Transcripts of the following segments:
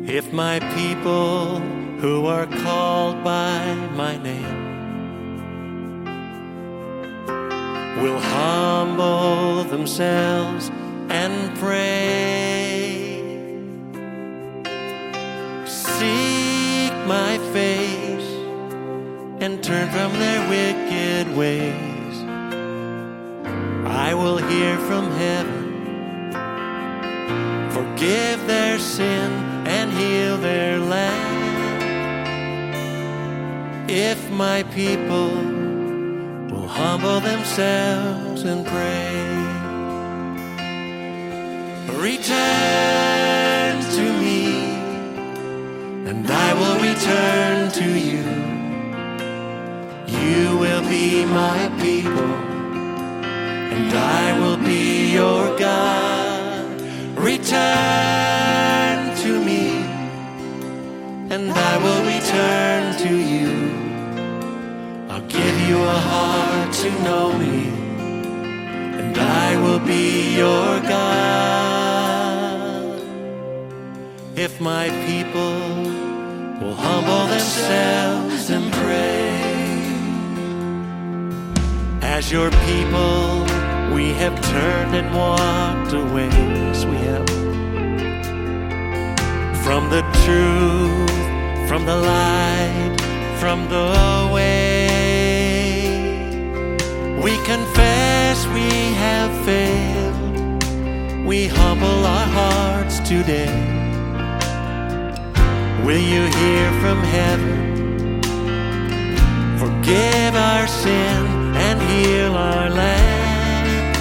If my people who are called by my name will humble themselves and pray, seek my face and turn from their wicked ways, I will hear from heaven, forgive their sin and heal their land. If my people will humble themselves and pray, return to me, and I will return to you. You will be my people, and I will be your God. Return to me, and I will return to you. I'll give you a heart to know me, and I will be your God. If my people will humble themselves and pray. As your people, we have turned and walked away. Yes, we have. From the truth, from the light, from the way. We confess we have failed. We humble our hearts today. Will you hear from heaven? Forgive our sin and heal our land.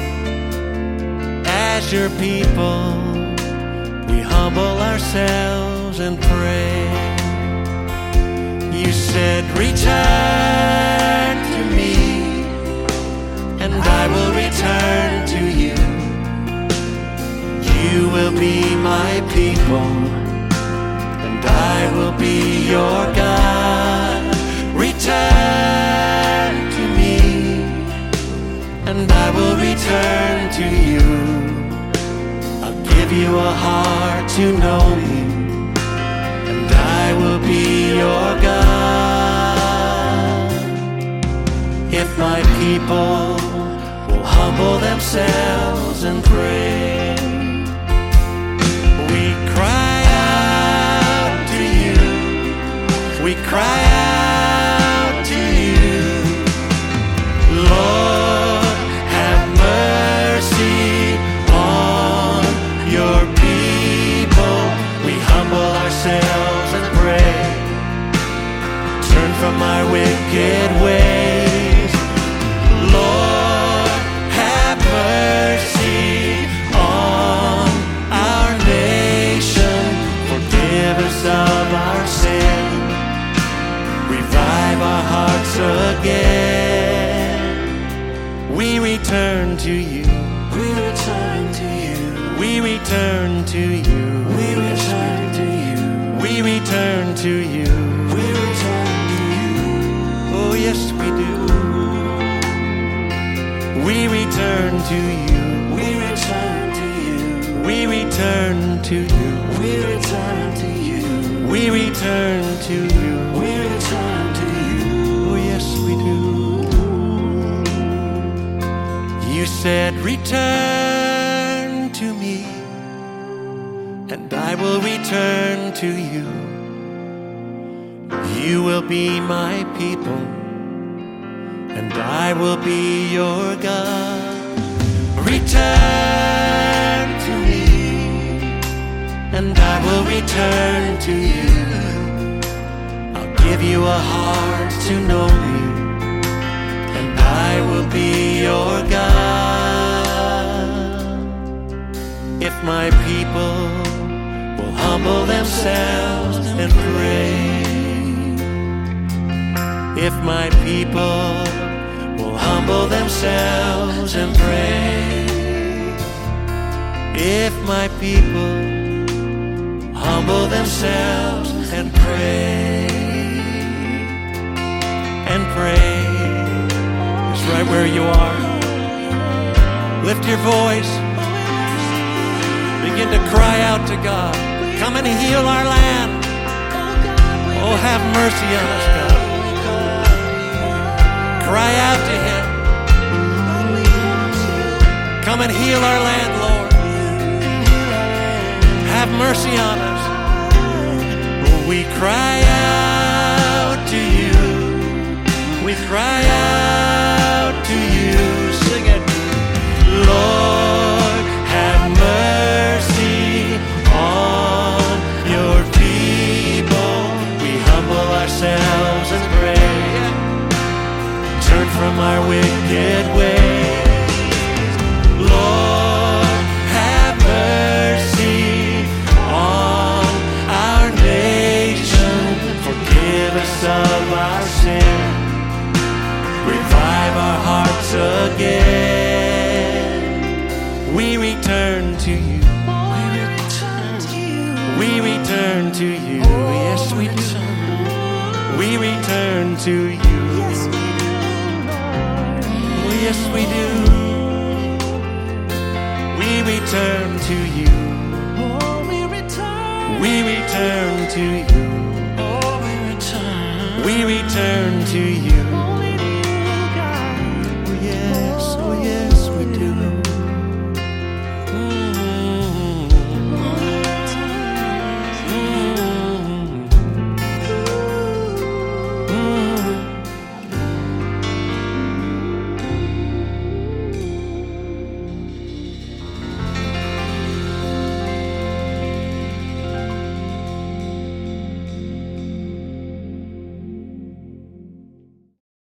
As your people, we humble ourselves and pray. You said, return to me, and I will return to you. You will be my people, and I will be your God. Return to me, and I will return to you. I'll give you a heart to know me, and I will be your God. If my people will humble themselves and pray, we cry out to you. We cry out to you. Lord, have mercy on your people. We humble ourselves and pray. Turn from our wicked ways. Lord, have mercy on our nation. Forgive us of our sin. Revive our hearts again. We return to you. We return to you. We return to you. We return to you. We return to you. We return to you. Oh yes, we do. We return to you. We return to you. We return to you. We return to you. We return to you. We return to you. Oh yes, we do. You said, return to me, and I will return to you. You will be my people, and I will be your God. Return to me, and I will return to you. I'll give you a heart to know me, and I will be your God. If my people will humble themselves and pray. If my people will humble themselves and pray. If my people humble themselves and pray. And pray. It's right where you are. Lift your voice. Begin to cry out to God. Come and heal our land. Oh, have mercy on us, God. Cry out to Him. Come and heal our land, Lord. Have mercy on us. We cry out to You. We cry out to You. Sing it. Lord, have mercy on Your people. We humble ourselves and pray. Turn from our wicked ways. Lord, have mercy on our nation. Forgive us of our sin. Revive our hearts again. We return to You. We return to You. Yes, we do. We return to You. Oh, yes, we do. We return to You. We return to You. We return to You.